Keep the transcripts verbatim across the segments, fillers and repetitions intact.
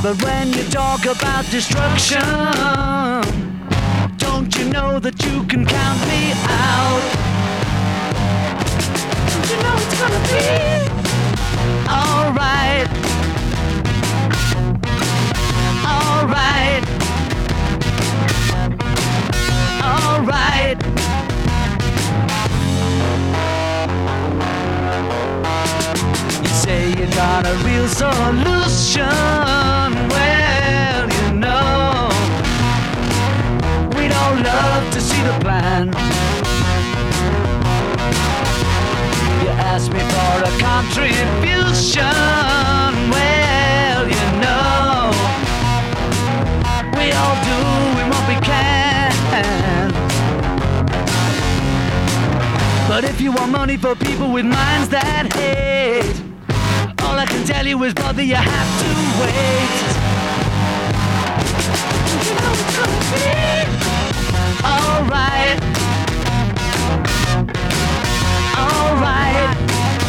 But when you talk about destruction, don't you know that you can count me out? Don't you know it's gonna be alright? Alright. Alright. You say you got a real solution. Well, you know, we'd all love to see the plan. You asked me for a contribution. Well, you know, we all do what we can. But if you want money for people with minds that hate, all I can tell you is, brother, you have to wait. You know it's gonna be alright. Alright.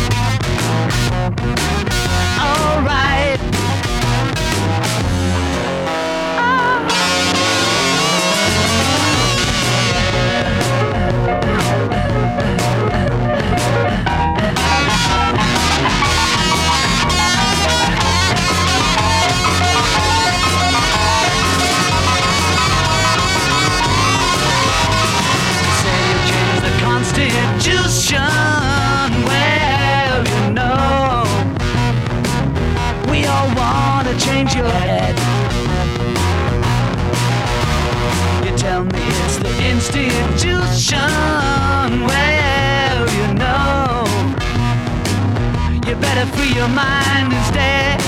Alright. Constitution, well, you know, we all want to change your head. You tell me it's the institution, well, you know, you better free your mind instead.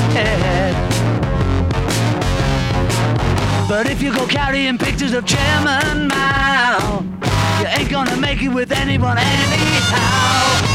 But if you go carrying pictures of Chairman Mao, you ain't gonna make it with anyone anyhow.